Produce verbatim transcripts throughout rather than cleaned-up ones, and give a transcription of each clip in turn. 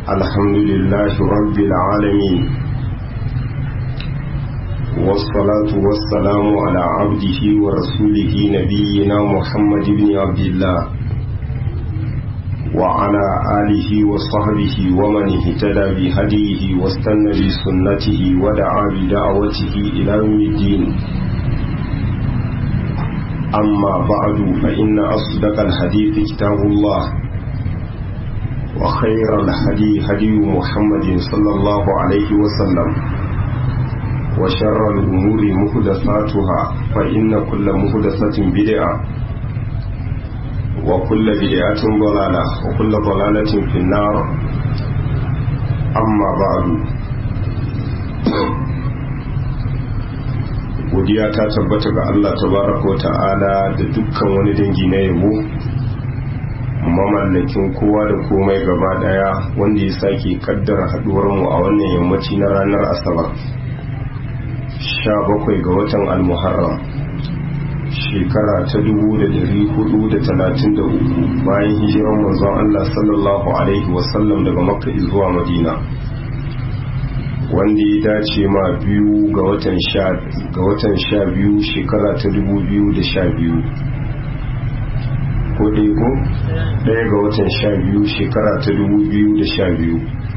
الحمد لله رب العالمين والصلاة والسلام على عبده ورسوله نبينا محمد بن عبد الله وعلى آله وصحبه ومن اهتدى بهديه واستنى بسنته ودعا بدعوته إلى يوم الدين. أما بعد فإن أصدق الحديث كتاب الله وخير الهدي هدي محمد صلى الله عليه وسلم وشر الأمور محدثاتها فإن كل محدثة بدعة وكل بدعة ضلالة وكل ضلالة في النار. أما بعد godiya ta tabbata ga Allah tabaraka wa ta'ala da dukkan wani dangi na yabo, mamallakin kowa da komai gaba daya, wanda ya sake kaddara haduwar mu a wannan yammaci na ranar asabar sha bakwai ga watan al-muharram shekara ta dubu da dari hudu da talatin da uku bayan hijiran manzon Allah sallallahu alaihi wasallam daga makka zuwa madina, wanda ya dace ma biyu ga watan sha ga watan sha biyu shekara ta dubu biyu da sha biyu ko dai ko ɗaya ga watan sha biyu shekara ta dubu biyu da sha biyu.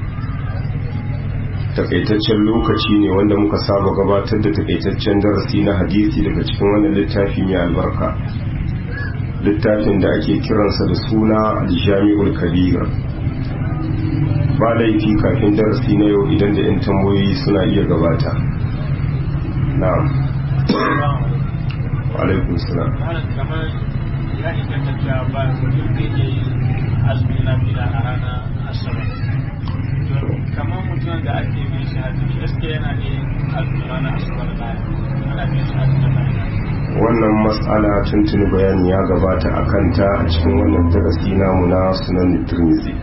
Takaitaccen lokaci ne wanda muka saba gabatar da takaitaccen darasi na hadisi daga cikin wannan littafi mai albarka, littafin da ake kiransa da suna al-jami'ul kabir. Ba laifi kafin darasi na yau idan da 'yan tambayoyi suna iya gabata. Na'am. Wa alaikum salam. Kamar ya inganta cewa ba mutum da ke azumi na bila a ranar asabar. Kamar mutum da ake mai shi azumi gaske yana da azumi ranar asabar da ana mai shi azumi da wannan matsala tuntuni bayani ya gabata a kanta a cikin wannan darasi namu na sunan Tirmidhi.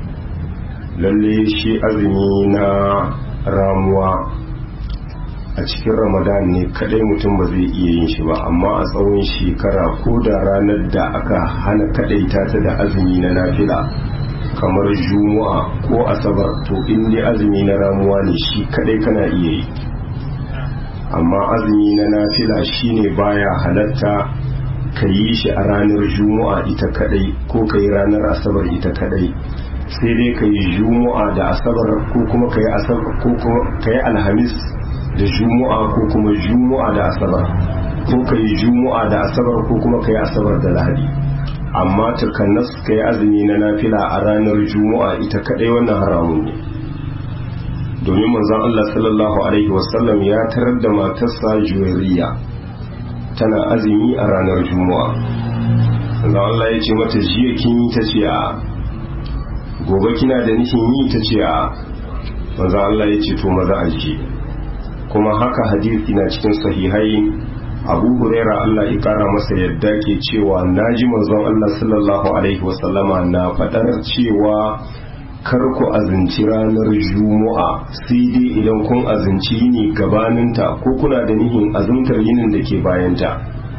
Lalle shi azumi na ramuwa a cikin ramadan ne kadai mutum ba zai iya yin shi ba, amma a tsawon shekara ko da ranar da aka hana kadaita ta da azumi na nafila kamar juma'a ko asabar, to in dai azumi na ramuwa ne shi kadai kana iya yi. amma azumi na nafila shine baya halatta ka yi shi a ranar juma'a ita kadai ko ka yi ranar asabar ita kadai, sai dai ka yi juma'a da asabar ko kuma ka yi asabar ko kuma ka yi alhamis da juma'a ko kuma juma'a da asabar ko ka yi juma'a da asabar ko kuma ka yi asabar da lahadi. amma turkannas ka yi azumi na nafila a ranar juma'a ita kadai wannan haramun ne, domin manzon Allah sallallahu alaihi wasallam ya tarar da matarsa Juwairiya tana azumi a ranar juma'a. manzon Allah ya ce mata jiya kin yi, ta ce a. gobe kina da nufin yi, ta ce a. manzon Allah ya ce to maza a ji. kuma haka hadisi na cikin sahihai, Abu Huraira Allah ya kara masa yadda ke cewa naji manzon Allah sallallahu alaihi wasallama na fadar cewa kar ku azinci ranar juma'a sai dai idan kun azinci yini gabaninta ko kuna da nihin azumtar yinin da ke bayanta.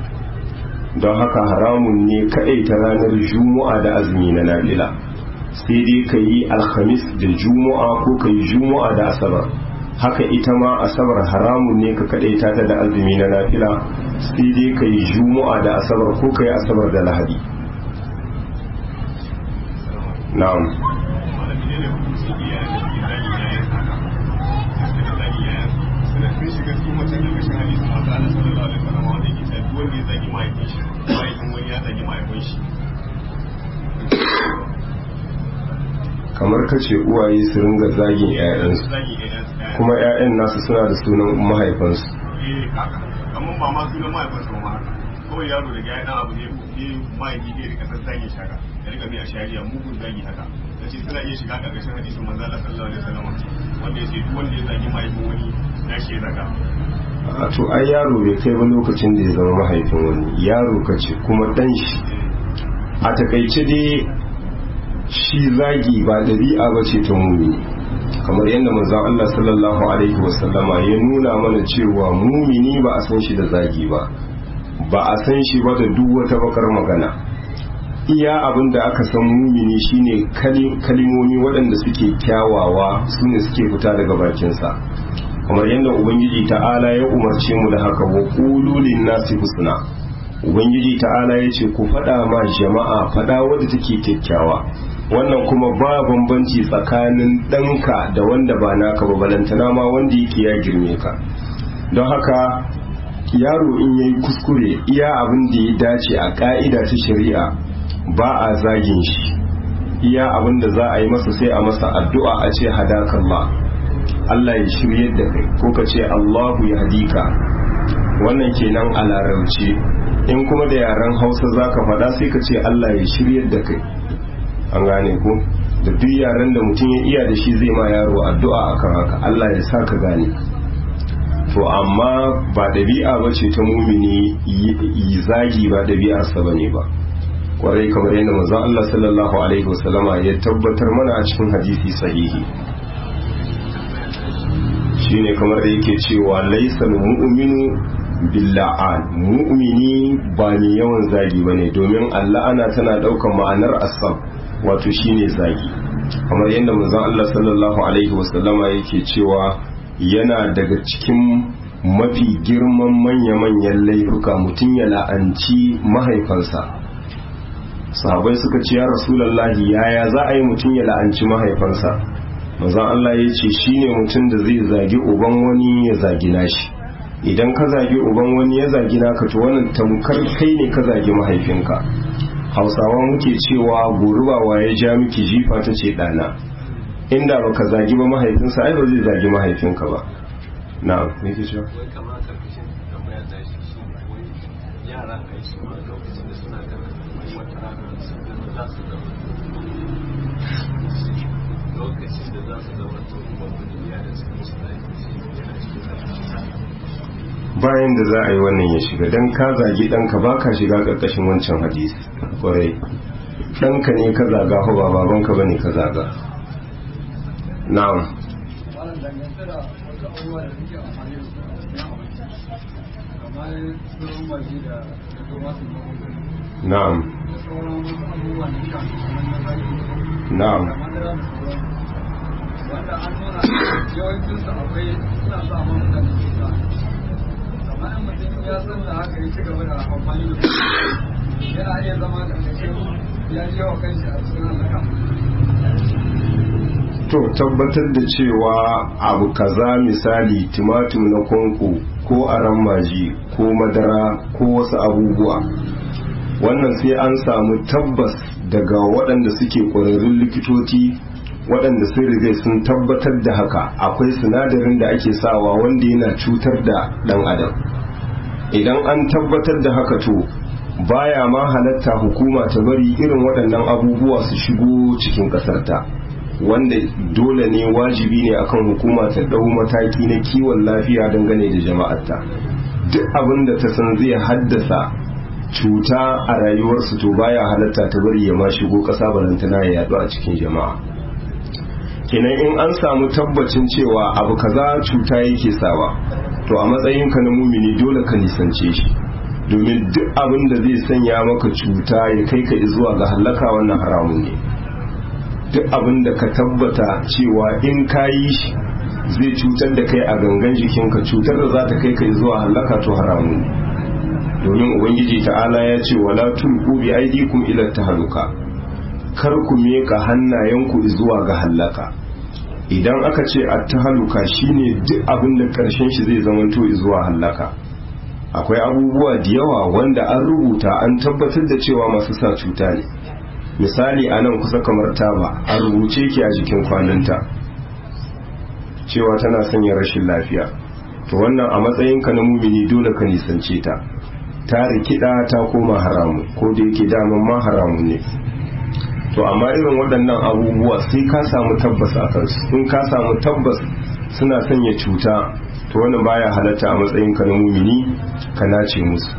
don haka haramun ne kaɗai ta ranar juma'a da azumi na nafila, sai dai ka yi alhamis da juma'a ko ka yi juma'a da asabar. haka ita ma asabar haramun ne ka kaɗai ta da azumi na nafila, sai dai ka yi juma'a da asabar ko ka yi asabar da lahadi. na'am. kamar ka ce uwaye su ringa zagin 'ya'yansu kuma 'ya'yan nasu suna da sunan mahaifansu. eh haka amma ba ma sunan mahaifansu ba, kawai yaro da ya dan abu ne ne mahaifi ne da kasar zagin shaka ya riga mai a shari'a mugun zagi haka, sai suna iya shiga karkashin hadisin manzo Allah sallallahu alaihi wasallam wanda ya ce duk wanda ya zagi mahaifin wani ya shi zaga. a to ai yaro bai kai ba lokacin da ya zama mahaifin wani, yaro ka ce kuma dan shi. a takaice dai shi zagi ba dabi'a ba ce ta mumini, kamar yadda manzon Allah sallallahu alaihi wasallama ya nuna mana cewa mumini ba a san shi da zagi ba, ba a san shi ba da duk wata bakar magana. iya abin da aka san mumini shine kalimomi waɗanda suke kyawawa su ne suke fita daga bakinsa, kamar yadda ubangiji ta'ala ya umarce mu da haka, wa qulu lin-nasi husna. Ubangiji ta'ala ya ce ku faɗa ma jama'a faɗa wadda take kyakkyawa. Wannan kuma ba bambanci tsakanin ɗanka da wanda ba naka ba, balantana ma wanda yake ya girme ka. Don haka yaro in yayi kuskure iya abin da ya dace a ka'ida ta shari'a ba a zagin shi, iya abin da za a yi masa sai a masa addu'a a ce hadakallah, Allah ya shiryar da kai, ko ka ce Allahu ya hadika. Wannan kenan a larabci. In kuma da yaren Hausa zaka faɗa sai ka ce Allah ya shiryar da kai. An gane ko? Da duk yaren da mutum ya iya da shi zai ma yaro addu'a akan haka, Allah ya sa ka gane. To amma ba ɗabi'a ba ce ta mumini yi zagi, ba ɗabi'arsa ba ne ba, kwarai kamar yadda manzon Allah sallallahu alaihi wasallama ya tabbatar mana a cikin hadisi sahihi, shine kamar da yake cewa laisal mu'minu billa'an, mu'mini ba mai yawan zagi bane, domin Allah ana tana daukan ma'anar asab, wato shine zagi, kamar yadda manzon Allah sallallahu alaihi wasallama yake cewa yana daga cikin mafi girman manya-manyan laifuka mutum ya la'anci mahaifansa. Sahabai suka ce ya rasulallahi, yaya za a yi mutum ya la'anci mahaifansa? manzon Allah ya ce shine mutum da zai zagi uban wani ya zagi nashi. Idan ka zagi uban wani ya zagi naka, to wannan tamkar kai ne ka zagi mahaifinka. Hausawa muke cewa gorubawa ya ja miki jifa ta ce ɗana. Inda baka zagi ba mahaifinsa, ai ba zai zagi mahaifinka ba. Na'am, me ke cewa? Wai kamar karkashin tambaya da shi shi wai yara kai su ma lokacin da suna karkashin wata rana su za su zama lokacin da za su zama to wani yaran su musu da shi yana cikin bayan da za a yi wannan ya shiga, dan ka zagi ɗanka ba ka shiga ƙarƙashin wancan hadisi. Kwarai, ɗanka ne ka zaga, ko ba babanka ba ne ka zaga. Na'am. Na'am. Na'am. wanda an nuna yawancinsu akwai suna sa man da cuta, amma in mutum ya san da haka ya ci gaba da amfani da su yana iya zama da kashin ya yi yawa kanshi a cikin halaka. To tabbatar da cewa abu kaza misali tumatum na konko ko aran maji ko madara ko wasu abubuwa, wannan sai an samu tabbas daga waɗanda suke ƙwararrun likitoci waɗanda sun riga sun tabbatar da haka akwai sinadarin da ake sawa wanda yana cutar da ɗan adam. Idan an tabbatar da haka, to baya ma halatta hukuma ta bari irin waɗannan abubuwa su shigo cikin ƙasarta, wanda dole ne wajibi ne akan hukuma ta ɗau mataki na kiwon lafiya dangane da jama'arta. Duk abin da ta san zai haddasa cuta a rayuwarsu, to baya halatta ta bari ya ma shigo ƙasa balantana ya yaɗu a cikin jama'a. Kenan in an samu tabbacin cewa abu kaza cuta yake sawa, to a matsayinka na mumini dole ka nisance shi, domin duk abin da zai sanya maka cuta ya kai ka zuwa ga halaka, wannan haramun ne. Duk abin da ka tabbata cewa in ka yi shi zai cutar da kai a gangan jikinka, cutar da za ta kai ka zuwa halaka, to haramun ne. Domin ubangiji ta'ala ya ce wala tulqu bi aydikum ila tahluka, kar ku meka hannayenku zuwa ga halaka. Idan aka ce at-tahluka shine duk abin da karshen shi zai zamanto zuwa halaka. Akwai abubuwa da yawa wanda an rubuta an tabbatar da cewa masu sa cuta ne. Misali a nan kusa kamar taba, a rubuce ki a jikin kwananta cewa tana sanya rashin lafiya. To wannan a matsayinka na mumini dole ka nisance ta. Ta rikida ta koma haramu, ko da yake daman ma haramu ne. To amma irin waɗannan abubuwa sai ka samu tabbas a kansu. In ka samu tabbas suna sanya cuta, to wannan baya halatta a matsayinka na mumini ka nace musu,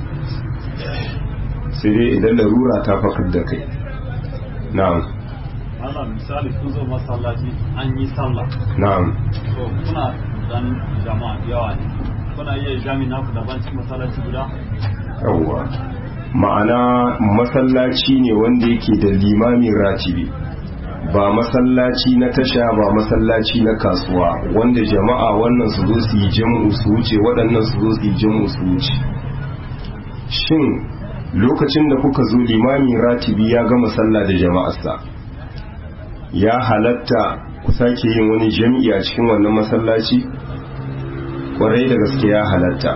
sai dai idan larura ta fakar da kai. Na'am. Allah misali kun zo masallaci an yi sallah. Na'am. To kuna dan jama'a yawa ne. Kuna iya jami naku daban cikin masallaci guda? Yawwa. ma'ana masallaci ne wanda yake da limamin ratibi, ba masallaci na tasha ba masallaci na kasuwa wanda jama'a wannan su zo su yi jam'u su wuce waɗannan su zo su yi jam'u su wuce. Shin lokacin da kuka zo limamin ratibi ya gama sallah da jama'arsa, ya halatta ku sake yin wani jam'i a cikin wannan masallaci? Kwarai da gaske ya halatta,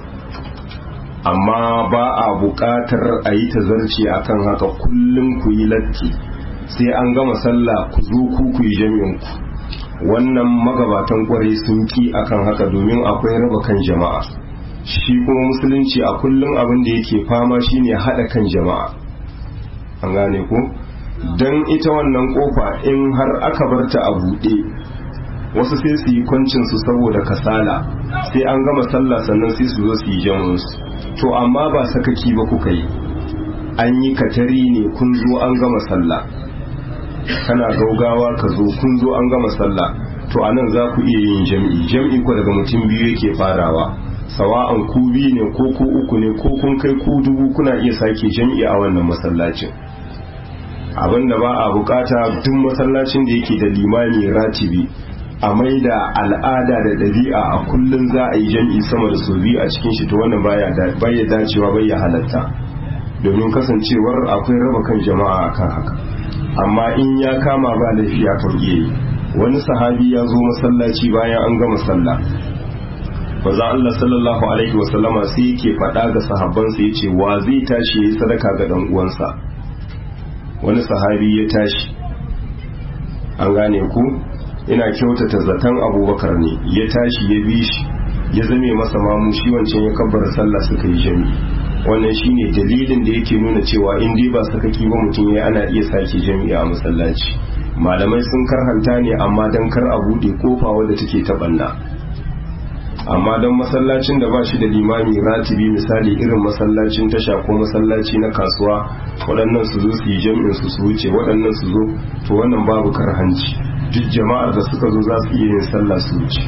amma ba a buƙatar a yi tazarci akan haka kullum ku yi latti sai an gama sallah ku zo ku ku yi jami'in ku. Wannan magabatan kwarai sun ki akan haka domin akwai raba kan jama'a. Shi kuma musulunci a kullum abin da yake fama shine haɗa kan jama'a, an gane ku. Don ita wannan kofa in har aka barta a buɗe, wasu sai su yi kwancinsu saboda kasala, sai an gama sallah sannan sai su zo su yi jamunsu. To amma ba sakaki ba kuka yi, an yi katari ne kun zo an gama sallah, kana gaugawa ka zo kun zo an gama sallah, to anan za ku iya yin jam'i. Jam'i ku daga mutum biyu yake farawa, sawa'an ku biyu ne ko ku uku ne ko kun kai ku dubu, kuna iya sake jam'i a wannan masallacin. Abinda ba a bukata duk masallacin da yake da limami ratibi a maida al'ada da ɗabi'a a kullum za a yi jam'i sama da sau biyu a cikin shi, to wannan baya dacewa bai ya halatta, domin kasancewar akwai raba kan jama'a akan haka. Amma in ya kama ba laifi a kan iya yi. Wani sahabi ya zo masallaci bayan an gama sallah, baza Allah sallallahu alaihi wasallama sai yake faɗa ga sahabbansa yace wa zai tashi yayi sadaka ga dan uwansa. Wani sahabi ya tashi, an gane ku, ina kyautata zaton Abubakar ne, ya tashi ya bi shi ya zame masa mamu, shi wancan ya kabbara sallah suka yi jami'i. Wannan shine dalilin da yake nuna cewa in dai ba sakaki ba mutum ya ana iya sake jami'i a masallaci. Malamai sun karhanta ne amma dan kar a bude kofa wadda take ta banna. Amma don masallacin da ba shi da limami ratibi, misali irin masallacin tasha ko masallaci na kasuwa, waɗannan su zo su yi jami'in su su wuce, waɗannan su zo, to wannan babu karhanci. Duk jama'ar da suka zo za su iya yin sallah su wuce.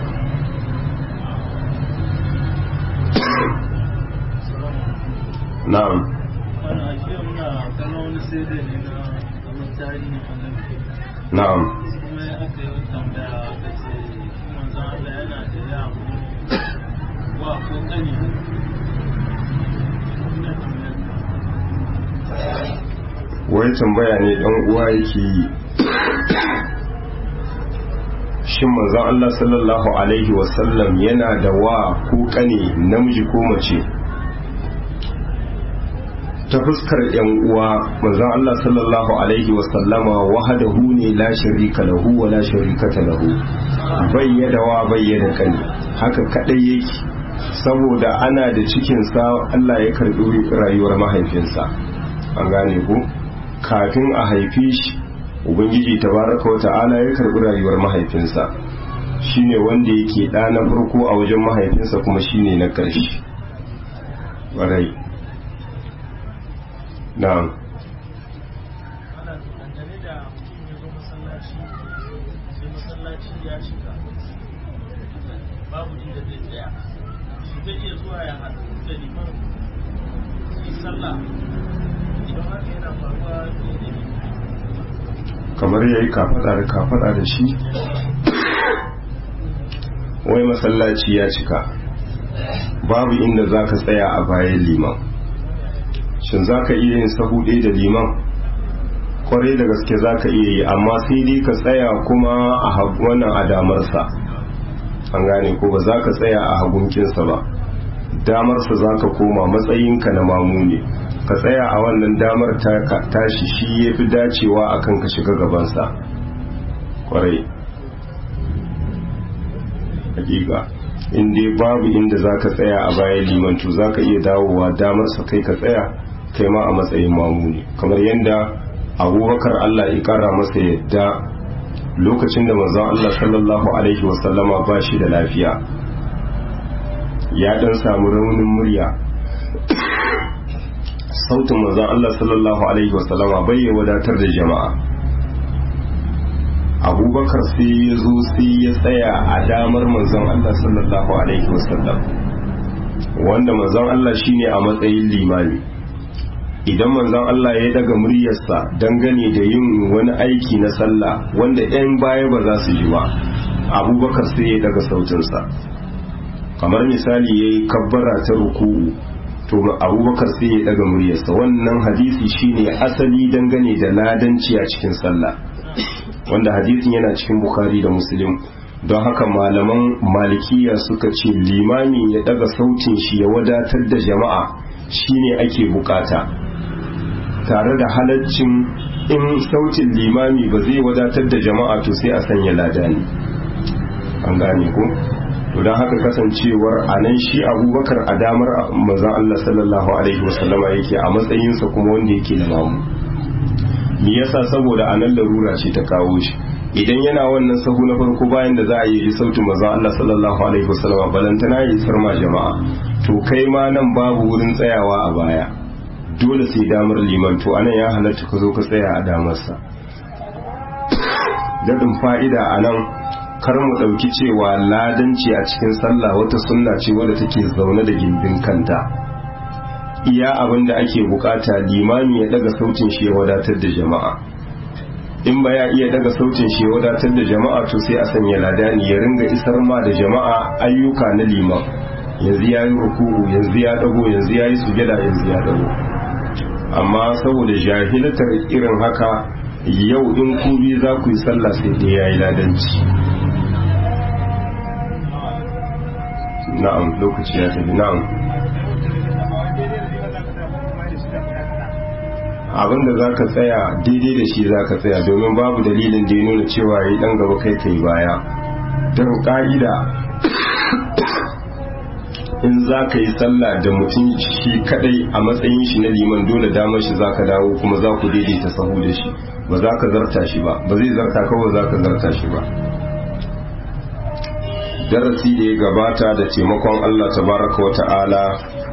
Na'am. Na'am. Wai tambaya ne ɗan uwa yake yi, shin manzon Allah sallallahu alaihi wasallam yana da wa ko kane namiji ko mace? Ta fuskar yan uwa, manzon Allah sallallahu alaihi wasallama wahdahu ne, la sharika lahu wa la sharikata lahu, bayyada wa bayyada kane, haka kadai yake. Saboda ana da cikinsa Allah ya karɓi rayuwar mahaifinsa, an gane ku, kafin a haife shi ubangiji tabaraka wa ta'ala ya karɓi rayuwar mahaifinsa, shine wanda yake ɗa na farko a wajen mahaifinsa kuma shine na ƙarshe. Warai na'am. Babu inda zai tsaya, zai iya zuwa ya haɗu da liman yi sallah, idan haka yana faruwa ne. Kamar yayi kafaɗa da kafaɗa da shi, wai masallaci ya cika, babu inda za ka tsaya a bayan liman. Shin za ka iya yin sahu ɗaya da liman? Kwarai da gaske za ka iya yi, amma sai dai ka tsaya kuma a wannan a damarsa, an gane ko, ba za ka tsaya a hagunkinsa ba, damarsa za ka koma matsayinka na mamu ne, ka tsaya a wannan damar tashi, shi ya fi dacewa akan ka shiga gabansa. Kwarai hakika, in dai babu inda za ka tsaya a bayan limantu, za ka iya dawowa damarsa kai ka tsaya kai ma a matsayin mamu ne, kamar yadda Abubakar Allah ya kara masa yadda lokacin da manzon Allah sallallahu alaihi wasallama ba shi da lafiya, ya dan samu raunin murya, sautin manzon Allah sallallahu alaihi wasallama bai ya wadatar da jama'a. Abubakar sai ya zo sai ya tsaya a damar manzon Allah sallallahu alaihi wasallam, wanda manzon Allah shine a matsayin limami, idan manzon Allah ya daga muryarsa dangane da yin wani aiki na sallah wanda 'yan baya ba za su ji ba, abubakar sai ya daga sautinsa. Kamar misali ya yi kabbara ta ruku'u, to abubakar sai ya daga muryarsa. Wannan hadisi shine asali dangane da ladanci a cikin sallah, wanda hadisin yana cikin Bukhari da Muslim. Don haka malaman malikiya suka ce limami ya daga sautin shi ya wadatar da jama'a shine ake bukata, tare da halaccin in sautin limami ba zai wadatar da jama'a to sai a sanya ladani. An gane ko? To don haka kasancewar a nan shi abubakar a damar manzon Allah sallallahu alaihi wasallama yake a matsayinsa kuma wanda yake da mamu. Me yasa? Saboda a nan larura ce ta kawo shi. Idan yana wannan sahu na farko bayan da za a yi sautin manzon Allah sallallahu alaihi wasallama balantana ya isar ma jama'a, to kai ma nan babu wurin tsayawa a baya, dole sai damar liman. To anan ya halatta ka zo ka tsaya a damarsa. Daɗin fa'ida a nan, kar mu ɗauki cewa ladanci a cikin sallah wata sunna ce wadda take zaune da gindin kanta. Iya abin da ake bukata limami ya daga sautin shi ya wadatar da jama'a. In ba ya iya daga sautin shi ya wadatar da jama'a to sai a sanya ladani ya ringa isar ma da jama'a ayyuka na liman. Yanzu ya yi ruku'u, yanzu ya dago, yanzu ya yi sujada, yanzu ya dago. Amma saboda jahiltar irin haka, yau in ku bi za ku yi sallah sai dai ya yi ladanci. Na'am, lokaci ya tafi. Na'am, abinda za ka tsaya daidai da shi za ka tsaya, domin babu dalilin da ya nuna cewa ya yi ɗan gaba kai kai baya. Don ƙa'ida in za ka yi sallah da mutum shi kadai a matsayin shi na liman, dole damar shi za ka dawo kuma za ku daidaita sahu da shi, ba za ka zarta shi ba, ba zai zarta kawai za ka zarta shi ba. Darasi da ya gabata da taimakon Allah tabaraka wa ta'ala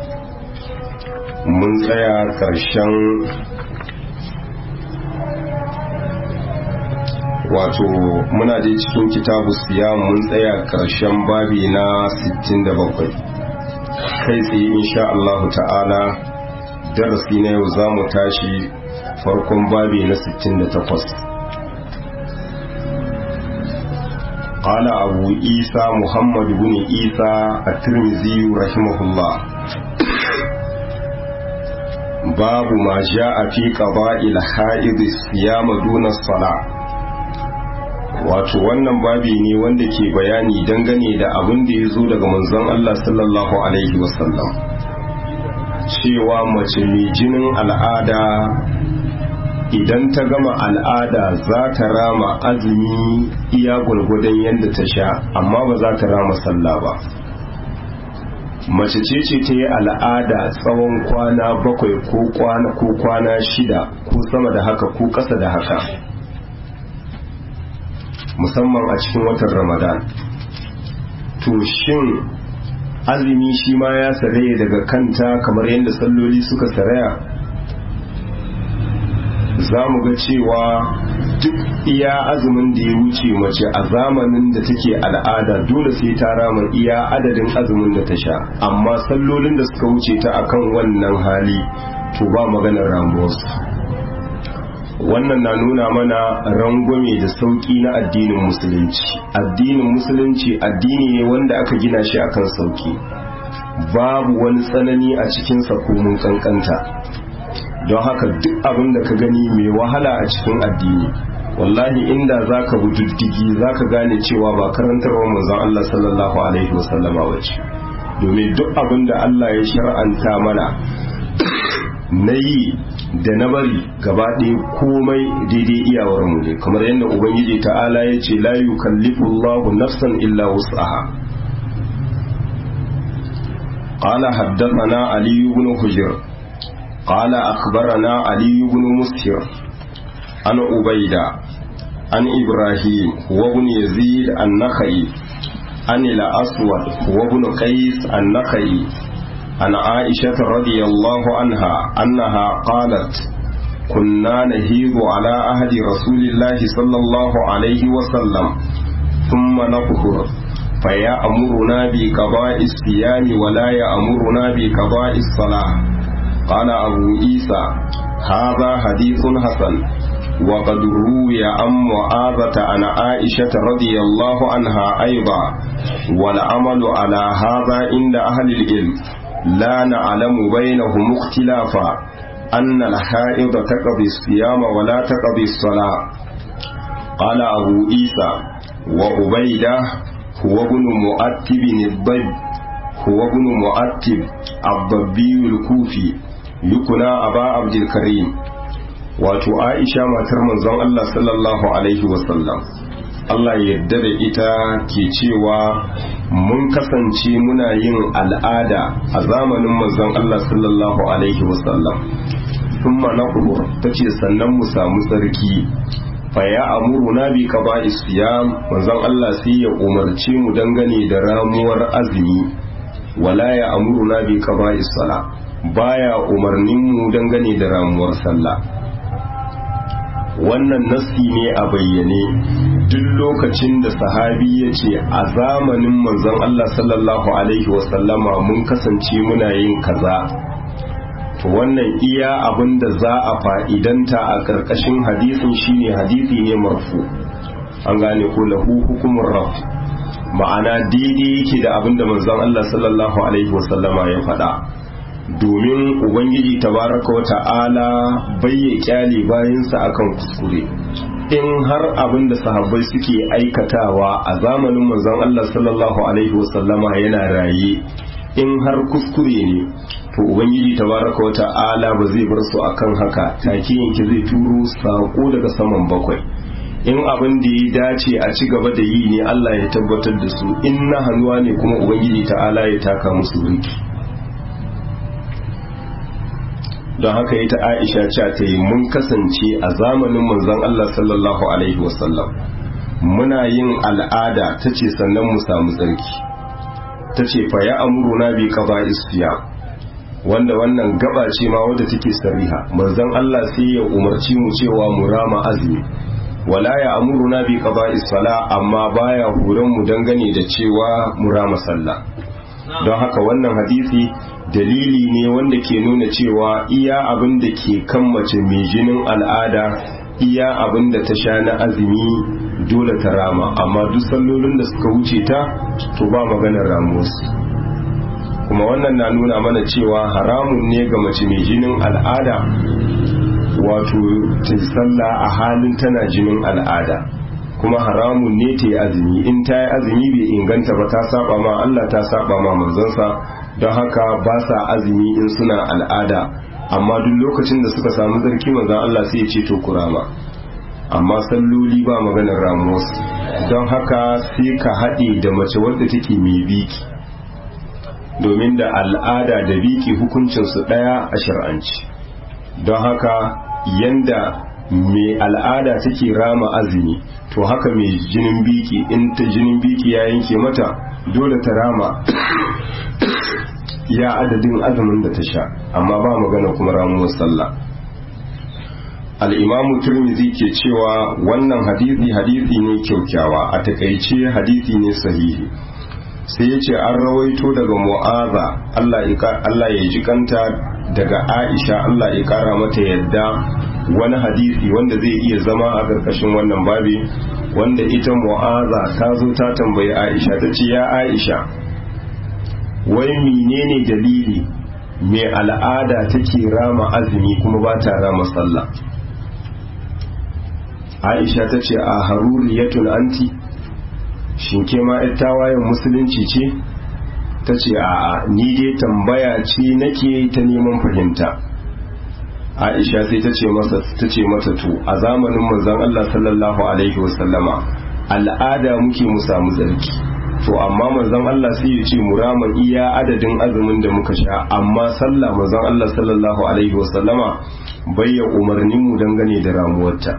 mun tsaya ƙarshen wato muna da cikin kitabu siyam, mun tsaya ƙarshen babi na sittin da bakwai. Kai tsaye insha Allah ta'ala darasi na yau za mu tashi farkon babi na sittin da takwas. قال أبو عيسى محمد بن عيسى الترمذي رحمه الله باب ما جاء في قضاء الحائض الصيام دون الصلاة. wato wannan babi ne wanda ke bayani dangane da abin da ya zo daga manzon Allah sallallahu alaihi wasallam, cewa mace mai jinin al'ada idan ta gama al'ada za ta rama azumi iya gwargwadon yadda ta sha, amma ba za ta rama sallah ba. Mace ce ce ta yi al'ada tsawon kwana bakwai ko kwana ko kwana shida ko sama da haka ko ƙasa da haka, musamman a cikin watan Ramadan. To shin azumi shi ma ya saraya daga kanta kamar yadda salloli suka saraya? Za mu ga cewa duk iya azumin da ya wuce mace a zamanin da take al'ada dole sai ta rama iya adadin azumin da ta sha, amma sallolin da suka wuce ta akan wannan hali to ba maganar ramuwarsu. Wannan na nuna mana rangwame da sauki na addinin musulunci. Addinin musulunci addini ne wanda aka gina shi akan sauki, babu wani tsanani a cikinsa ko mun kankanta. Don haka duk abin da ka gani mai wahala a cikin addini, wallahi inda za ka bi diddigi za ka gane cewa ba karantarwar manzon Allah sallallahu alaihi wasallama wace. Domin duk abin da Allah ya shar'anta mana na yi da na bari gaba ɗaya komai daidai iyawar mu ne, kamar yadda ubangiji ta'ala ya ce la yukallifu Allahu nafsan illa wus'aha. qala haddathana Ali ibn Hujr qala akhbarana Ali ibn Mushir an Ubayda an Ibrahim wa ibn Yazid an-Nakhai an al-Aswad wa ibn Qais an-Nakhai عن عائشة رضي الله عنها أنها قالت كنا نهيض على عهد رسول الله صلى الله عليه وسلم ثم نطهر فيأمرنا بقضاء الصيام ولا يأمرنا بقضاء الصلاة. قال أبو عيسى هذا حديث حسن وقد روي عن معاذة عن عائشة رضي الله عنها أيضا والعمل على هذا عند أهل العلم لا نعلم بينهم اختلافا أن الحائض تقضي الصيام ولا تقضي الصلاة. قال أبو عيسى وعبيدة هو ابن مؤتب الضب هو ابن مؤتب الضبي الكوفي يكنى أبا عبد الكريم. wato Aisha matar manzon Allah sallallahu alaihi wasallam Allah yadda da ita ke cewa mun kasance muna yin al'ada a zamanin manzon Allah sallallahu alaihi wasallam thumma naqbur tace sannan mu samu tsarki fa ya amuruna bi qaba'is siyam manzon Allah sai ya umarce mu dangane da ramuwar azumi wala ya amuruna bi qaba'is sala baya umarnin mu dangane da ramuwar sallah. Wannan nassi ne a bayyane duk lokacin da sahabi ya ce a zamanin manzon Allah sallallahu alaihi wasallama mun kasance muna yin kaza, to wannan iya abin da za a fa'idanta a ƙarƙashin hadisin shine hadisi ne marfu, an gane ko lahu hukumun raf, ma'ana daidai yake da abin da manzon Allah sallallahu alaihi wasallama ya faɗa. Domin ubangiji tabaraka wa ta'ala bayya kyale bayansa akan kuskure in har abin da sahabbai suke aikatawa a zamanin manzon Allah sallallahu alaihi wasallama yana raye in har kuskure ne to ubangiji tabaraka wa ta'ala ba zai bar su akan haka take yanke zai turo sako daga saman bakwai. In abin da ya dace a ci gaba da yi ne Allah ya tabbatar da su, in na hannuwa ne kuma ubangiji ta'ala ya taka musu birki. Don haka ita Aisha ce ta yi mun kasance a zamanin manzon Allah sallallahu alaihi wasallam muna yin al'ada ta ce sannan mu samu tsarki, ta ce fa ya amuruna bi qaba'is siyam, wanda wannan gaba ce ma wadda take sariha, manzon Allah sai ya umarci mu cewa mu rama azumi, wala ya amuruna bi qaba'is sala, amma baya horon mu dangane da cewa mu rama sallah. Don haka wannan hadisi dalili ne wanda ke nuna cewa iya abin da ke kan mace mai jinin al'ada, iya abin da ta sha na azumi dole ta rama, amma duk sallolin da suka wuce ta to ba maganar ramuwarsu. Kuma wannan na nuna mana cewa haramun ne ga mace mai jinin al'ada wato ta sallah a halin tana jinin al'ada, kuma haramun ne ta yi azumi. In ta yi azumi bai inganta ba, ta saba ma Allah, ta saba ma manzansa. Don haka ba sa azumi in suna al'ada, amma duk lokacin da suka samu zarki manzan Allah sai ya ce to kurama, amma salloli ba maganar ramus. Don haka sai ka haɗe da mace wadda take mai biki, domin da al'ada da biki hukuncinsu ɗaya a shar'anci. Don haka yanda mai al'ada take rama azumi, to haka mai jinin biki in ta jinin biki ya yanke mata dole ta rama ya adadin azumin da ta sha, amma ba magana kuma ramuwar sallah. Al-Imamu Tirmidhi ke cewa wannan hadisi hadisi ne kyaukyawa, a takaice hadisi ne sahihi. Sai ya ce an rawaito daga Mu'aza Allah ya ji kanta, daga Aisha Allah ya kara mata yadda, wani hadisi wanda zai iya zama a ƙarƙashin wannan babi, wanda ita Mu'aza ta zo ta tambayi Aisha, ta ce ya Aisha, wai menene dalili mai al'ada take rama azumi kuma ba ta rama sallah? Aisha ta ce a haruriyatun anti, shin ke ma tawayen musulunci ce? Ta ce a ni dai tambaya ce nake ta neman fahimta. Aisha sai ta ce masa ta ce mata to a zamanin manzon Allah sallallahu alaihi wasallama al'ada muke mu samu zarki, to amma manzon Allah sai ya ce mu rama iya adadin azumin da muka sha, amma sallah manzon Allah sallallahu alaihi wasallama bai ya umarnin mu dangane da ramuwarta.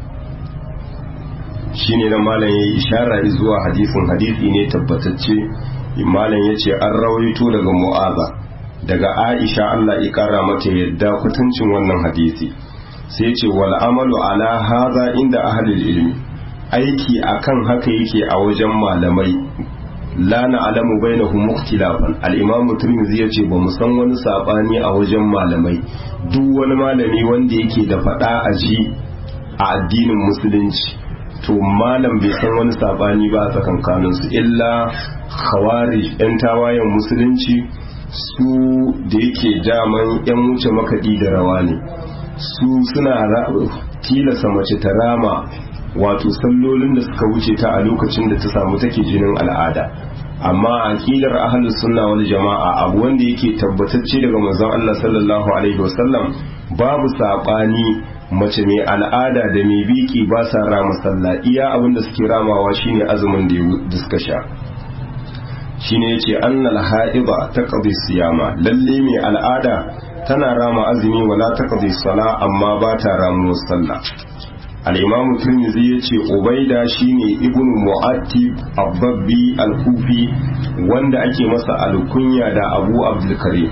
Shine nan malam yayi ishara zuwa hadisin, hadisi ne tabbatacce. Malam yace an rawaito daga Mu'aza daga Aisha Allah ya kara mata yadda kutuncin wannan hadisi, sai yace wal amalu ala hadha inda ahlul ilmi, aiki akan haka yake a wajen malamai la na'lamu bainahum mukhtilafan al-imam Tirmidhi yace ba mu san wani sabani a wajen malamai duk wani malami wanda yake da fada a ji a addinin musulunci to malam bai san wani sabani ba a tsakankanin su illa khawarij yan tawayen musulunci su da yake daman yan wuce makaɗi da rawa ne su suna tilasa mace ta rama wato sallolin da suka wuce ta a lokacin da ta samu take jinin al'ada amma aqidar ahlus sunna wal jama'a abu wanda yake tabbatacce daga manzon Allah sallallahu alaihi wasallam babu sabani mace mai al'ada da mai biki ba sa rama sallah iya abinda suke ramawa shine azumin da suka sha shine yace annal ha'iba taqdi siyama lalle mai al'ada tana rama azumi wala taqdi sala amma ba ta ramu sallah al-imamu Tirmidhi yace Ubaida shine ibnu Mu'attib Abdabbi al-Kufi wanda ake masa alkunya da Abu Abdul Karim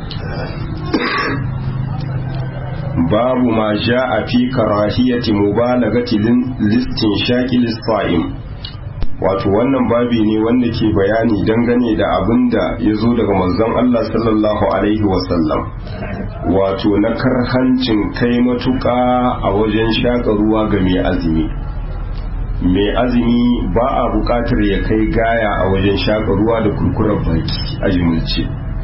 babu ma ja'a fi karahiyati mubalagati listin shakil as-sa'im wato wannan babi ne wanda ke bayani dangane da abinda ya zo daga manzon Allah sallallahu alaihi wasallam wato na karhancin kai matuƙa a wajen shaƙa ruwa ga mai azumi mai azumi ba a buƙatar ya kai gaya a wajen shaƙa ruwa da kurkurar baki a jimilce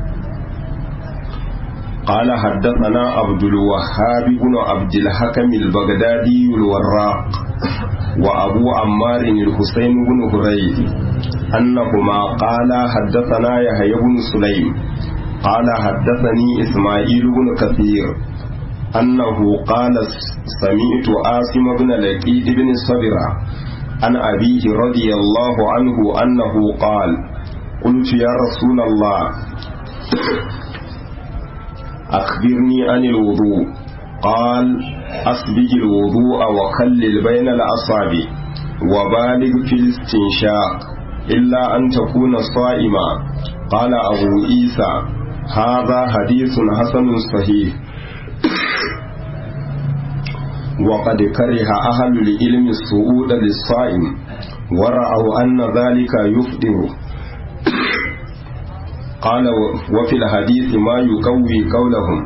قال حدثنا عبد الوهاب بن عبد الحكم البغدادي الوراق وأبو عمار الحسين بن هريث أنهما قال حدثنا يحيى بن سليم قال حدثني إسماعيل بن كثير أنه قال سمعت عاصم بن لقيط بن صبرة عن أبيه رضي الله عنه أنه قال قلت يا رسول الله أخبرني عن الوضوء قال أسبج الوضوء وخلل بين الأصابع وبالغ في الاستنشاق إلا أن تكون صائما قال أبو عيسى هذا حديث حسن صحيح وقد كره أهل العلم الصعود للصائم ورأوا أن ذلك يفطر قال وفي الحديث ما يقوي قولهم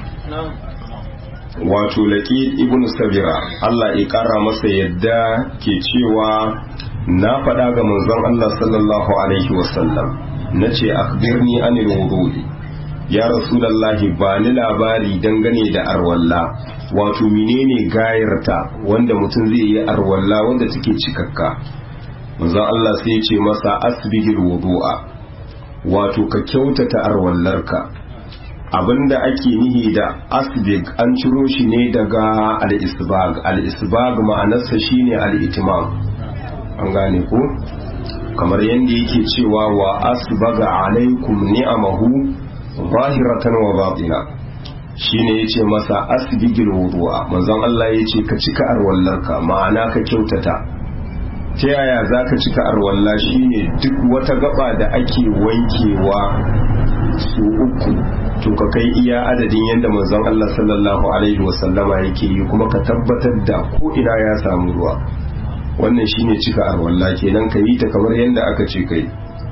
wato laqid ibn sabira Allah ya kara masa yadda ke cewa na faɗa ga manzon Allah sallallahu alaihi wasallam nace akhbirni anil wudu'i ya rasulullahi ba ni labari dangane da arwalla wato menene gayarta wanda mutum zai yi arwalla wanda take cikakka manzon Allah sai ya ce masa asbigil wudu'a wato ka kyautata arwallarka abinda ake nihi da asbig an ciro shi ne daga al-isbag al-isbag ma'anarsa shine al-itimam an gane ko kamar yanda yake cewa wa asbaga alaikum ni'amahu zahiratan wa batina shine yace masa asbigil wudu'a manzon Allah yace ka cika arwallarka ma'ana ka kyautata ta yaya zaka cika arwalla shine duk wata gaba da ake wankewa su uku to ka kai iya adadin yadda manzon Allah sallallahu alaihi wasallama yake yi kuma ka tabbatar da ko ina ya samu ruwa wannan shine cika arwalla kenan ka yi ta kamar yadda aka ce kai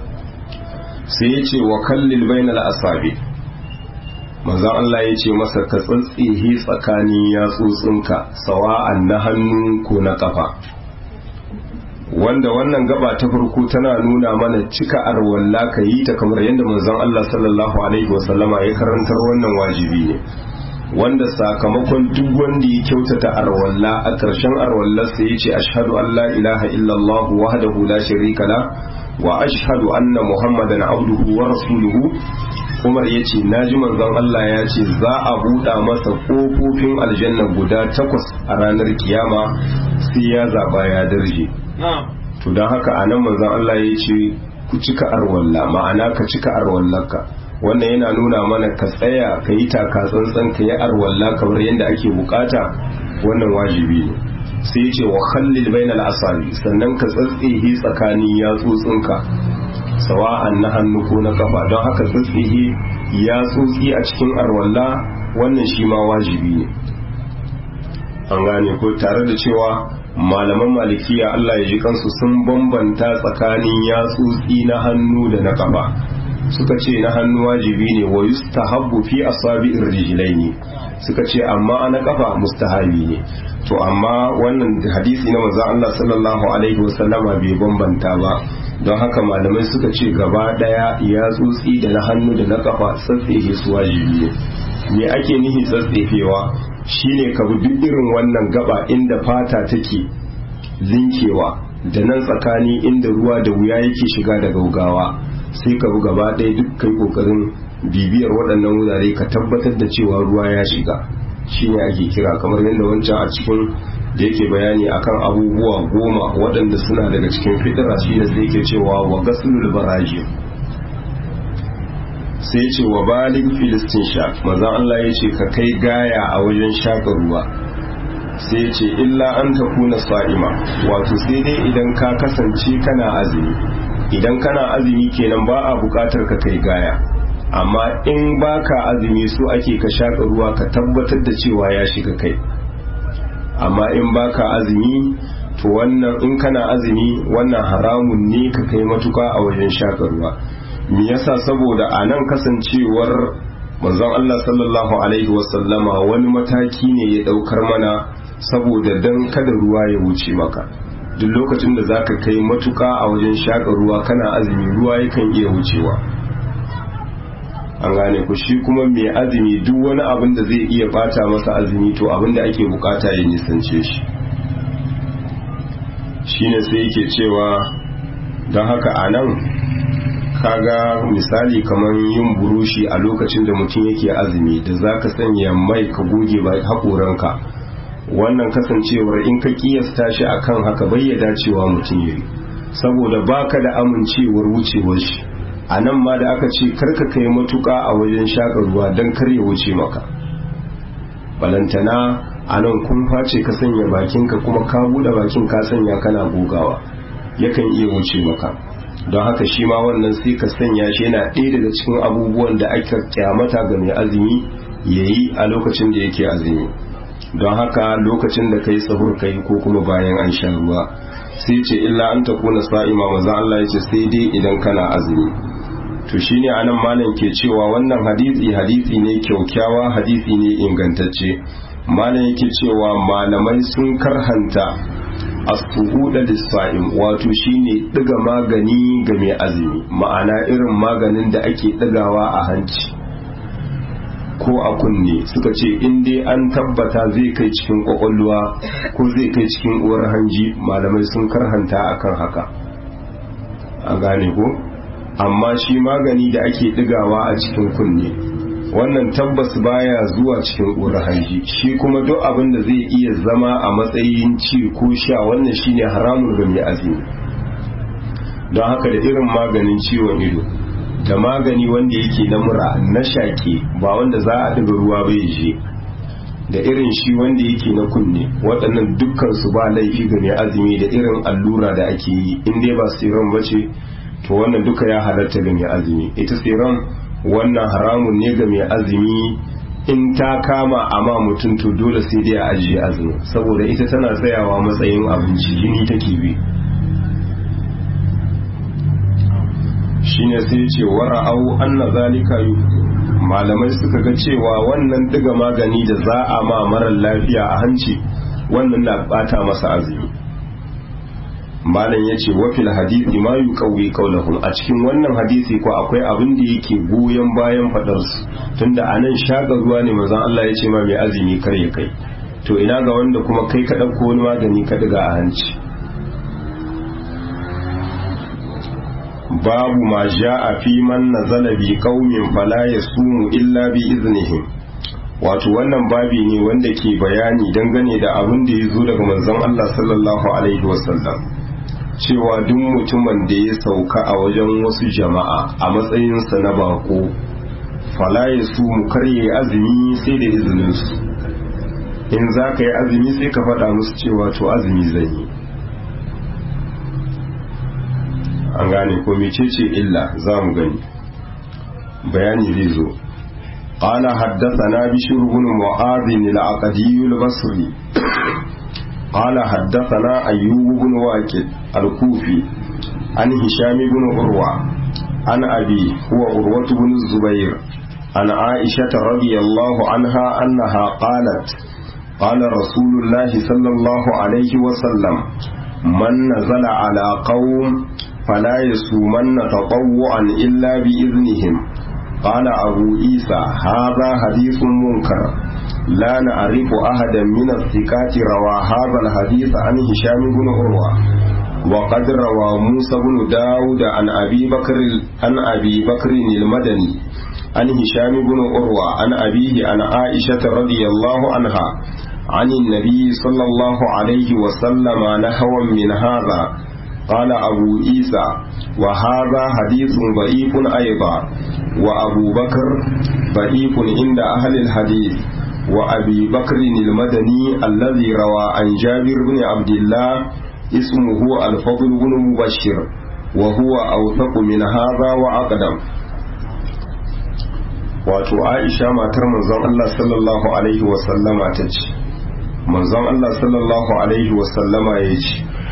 sai ya ce wa kallil bainal asabi manzon Allah ya ce masa ka tsantsihe tsakanin yatsotsinka sawa'an na hannu ko na kafa wanda wannan gaba ta farko tana nuna mana cika arwalla ka yi ta kamar yadda manzon Allah sallallahu alaihi wasallama ya karantar wannan wajibi ne wanda sakamakon duk wanda ya kyautata arwalla a ƙarshen arwallarsa ya ce ashhadu an la ilaha illallah wahdahu la sharika la wa ashhadu anna muhammadan abduhu wa rasuluhu Umar ya ce naji manzon Allah ya ce za a buɗa masa ƙofofin aljanna guda takwas a ranar kiyama sai ya zaba ya darje to don haka a nan manzon Allah ya ce ku cika arwalla ma'ana ka cika arwallarka wannan yana nuna mana ka tsaya ka yi taka tsantsan ka yi arwalla kamar yadda ake bukata wannan wajibi ne sai ya ce wa khallil bainal asabi sannan ka tsatsihi tsakanin yatsotsinka sawa'an na hannu ko na kafa don haka tsatsihi yatsotsi a cikin arwalla wannan shi ma wajibi ne an gane ko tare da cewa malaman malikiya Allah ya ji kansu sun bambanta tsakanin yatsotsi na hannu da na kafa. Suka ce na hannu wajibi ne wa yustahabbu fi asabi'ir rijlaini, suka ce amma na kafa mustahabi ne. To amma wannan hadisi na manzo Allah sallallahu alaihi wasallama bai bambanta ba, don haka malamai suka ce gaba daya ya tsotsi da na hannu da na kafa tsatsefe su wajibi ne. Me ake nihi tsatsefewa shine ka bi duk irin wannan gaba inda fata take linkewa da nan tsakani inda ruwa da wuya yake shiga da gaugawa, sai ka bi gaba ɗaya duk kai kokarin bibiyar waɗannan wurare ka tabbatar da cewa ruwa ya shiga, shine ake kira kamar yadda wancan a cikin da yake bayani akan abubuwa goma waɗanda suna daga cikin fitira shine sai yake cewa wa gaslul baraji, sai ce wa balig filistin sha, manzon Allah ya ce ka kai gaya a wajen shaka ruwa, sai ce illa an takuna sa'ima, wato sai dai idan ka kasance kana azumi. Idan kana azumi kenan ba a bukatar ka kai gaya, amma in baka azumi so ake ka shaka ruwa ka tabbatar da cewa ya shiga kai. Amma in baka azumi to wannan in kana azumi wannan haramun ne ka kai matuka a wajen shaka ruwa. Me yasa? Saboda a nan kasancewar manzon Allah sallallahu alaihi wasallama wani mataki ne ya daukar mana saboda dan kada ruwa ya wuce maka. Duk lokacin da zaka kai matuka a wajen shaka ruwa kana azumi, ruwa yakan iya wucewa. An gane ku, shi kuma mai azumi duk wani abin da zai iya bata masa azumi to abin da ake bukata ya nisance shi. Shine sai yake cewa don haka a nan kaga misali kamar yin burushi a lokacin da mutum yake azumi da zaka sanya mai ka goge ba haƙoranka, wannan kasancewar in ka kiyasta shi akan haka bai ya dacewa mutum yayi, saboda baka da amincewar wucewar shi. A nan ma da aka ce karka kai matuka a wajen shaka ruwa don kar ya wuce maka, balantana a nan kun face ka sanya bakinka kuma ka bude bakin ka sanya kana gogawa, yakan iya wuce maka. Don haka shi ma wannan sai ka sanya shi yana ɗaya daga cikin abubuwan da aka kyamata ga mai azumi yayi a lokacin da yake azumi. Don haka lokacin da kai sahur kai ko kuma bayan an sha ruwa, sai ce illa an takuna sa'ima, maza Allah yace sai dai idan kana azumi. To shine anan malam ke cewa wannan hadisi hadisi ne kyaukyawa, hadisi ne ingantacce. Malam yake cewa malamai sun karhanta as-suhuda lis-sa'im, wato shine diga magani ga mai azumi, ma'ana irin maganin da ake digawa a hanci ko a kunne. Suka ce in dai an tabbata zai kai cikin kwakwalwa ko zai kai cikin uwar hanji, malamai sun karhanta akan haka. A gane ko? Amma shi magani da ake digawa a cikin kunne, wannan tabbas baya zuwa cikin uwar hanji, shi kuma duk abin da zai iya zama a matsayin ci ko sha wannan shine haramun ga mai azumi. Don haka da irin maganin ciwon ido da magani wanda yake na mura na shake ba wanda za a ɗiga ruwa bai je, da irin shi wanda yake na kunne, waɗannan dukkan su ba laifi ga mai azumi, da irin allura da ake yi in dai ba serum bace to wannan duka ya halatta ga mai azumi. Ita serum wannan haramun ne ga mai azumi, in ta kama amma mutum to dole sai dai a ajiye azumi, saboda ita tana tsayawa matsayin abinci, jini take bi. Shine sai ce wara'au anna zalika, malamai suka ga cewa wannan diga magani da za a ma marar lafiya a hanci wannan na bata masa azumi. Malam ya ce wafil hadisi ma yi kawai kaulahun, a cikin wannan hadisi ko akwai abin da yake goyon bayan fadarsu, tunda a nan shaga ruwa ne mazan Allah ya ce ma mai azumi kar ya kai, to ina ga wanda kuma kai ka ɗauko wani magani ka ɗiga a hanci. Babu ma ja'a fi man nazala bi qaumin fala yasumu illa bi iznihim, wato wannan babi ne wanda ke bayani dangane da abin da ya zo daga manzon Allah sallallahu alaihi wasallam, cewa duk mutumin da ya sauka a wajen wasu jama'a a matsayinsa na bako, fala ya su mu karye azumi sai da izininsu. In za ka yi azumi sai ka faɗa musu cewa to azumi zan yi. An gane ko mecece illa za mu gani, bayani zai zo. قال حدثنا بشر بن معاذ العقدي البصري قال حدثنا أيوب بن واكد الكوفي عن هشام بن عروة عن أبي هو عروة بن الزبير عن عائشة رضي الله عنها أنها قالت قال رسول الله صلى الله عليه وسلم من نزل على قوم فلا يصومن تطوعا إلا بإذنهم. قال أبو عيسى هذا حديث منكر لا نعرف أحدا من الثقات روى هذا الحديث عن هشام بن عروة وقد روى موسى بن داود عن أبي بكر عن أبي بكر المدني عن هشام بن عروة عن أبيه عن عائشة رضي الله عنها عن النبي صلى الله عليه وسلم نحوا من هذا. قال أبو عيسى وهذا حديث ضعيف أيضا وأبو بكر ضعيف عند أهل الحديث وأبي بكر المدني الذي روى عن جابر بن عبد الله اسمه الفضل بن مبشر وهو أوثق من هذا وأقدم. wato Aisha matar manzon Allah sallallahu alaihi wasallama ta ce manzon Allah sallallahu alaihi wasallama ya ce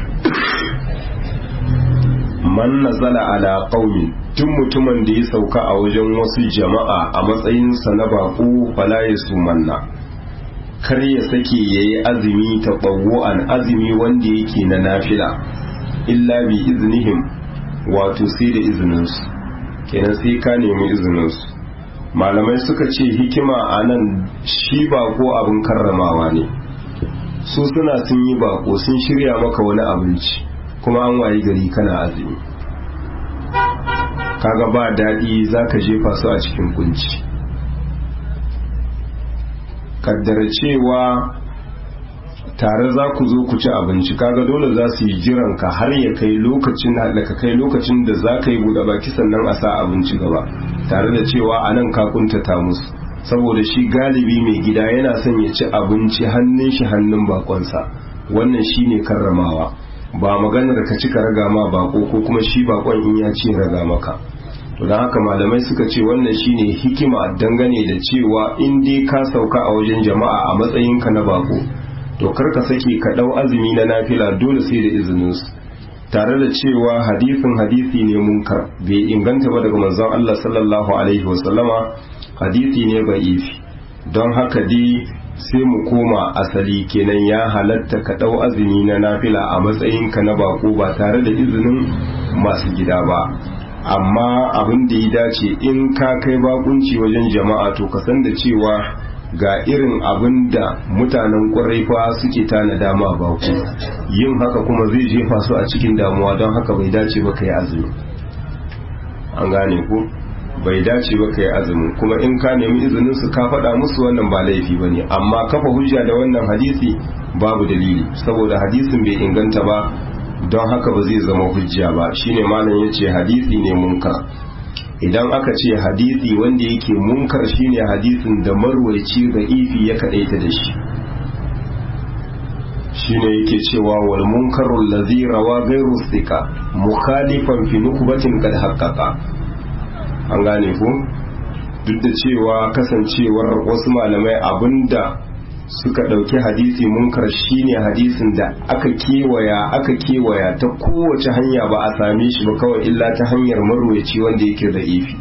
man nazala ala qaumi tun mutumin da ya sauka a wajen wasu jama'a a matsayinsa na bako fala yasumanna kar ya sake yayi azumi ta an azumi wanda yake na nafila illa bi iznihim wato sai da izininsu kenan sai ka nemi izininsu. Malamai suka ce hikima a nan shi bako abin karramawa ne, su suna sun yi bako sun shirya maka wani abinci kuma an wayi gari kana azumi kaga ba daɗi za ka jefa su a cikin kunci. Kaddara cewa tare za ku zo ku ci abinci kaga dole za su yi jiran ka har ya kai lokacin da ka kai lokacin da za ka yi buɗe baki sannan a sa abinci gaba, tare da cewa a nan ka kuntata musu saboda shi galibi mai gida yana son ya ci abinci hannun shi hannun bakonsa, wannan shine karramawa ba maganar ka ci ka raga ma bako ko kuma shi bakon in ya ci raga maka. to don haka malamai suka ce wannan shine hikima dangane da cewa in dai ka sauka a wajen jama'a a matsayinka na bako to kar ka sake ka dau azumi na nafila dole sai da izinin su, tare da cewa hadisin hadisi ne munkar bai inganta ba daga manzon Allah sallallahu alaihi wasallama, hadisi ne ba'ifi. don haka dai sai mu koma asali kenan ya halatta ka dau azumi na nafila a matsayinka na bako ba tare da izinin masu gida ba, amma abin da ya dace in ka kai bakunci wajen jama'a to ka san da cewa ga irin abin da mutanen kwarai fa suke tanada ma baku, yin haka kuma zai jefa su a cikin damuwa, don haka bai dace ba kai azumi. an gane ku bai dace ba kai azumi, kuma in ka nemi izinin su ka faɗa musu wannan ba laifi bane, amma kafa hujja da wannan hadisi babu dalili saboda hadisin bai inganta ba, don haka ba zai zama hujja ba. shine malam yace hadisi ne munkar. idan aka ce hadisi wanda yake munkar shine hadisin da marwaci da'ifi ya kadaita da shi, shine yake cewa wal munkarul ladhi rawa ghayru thiqa mukhalifan fi nukbatin qad haqqaqa. an gane ku duk da cewa kasancewar wasu malamai abinda suka dauki hadisi munkar shine hadisin da aka kewaya aka kewaya ta kowace hanya ba a same shi ba kawai illa ta hanyar marwaci wanda yake da'ifi.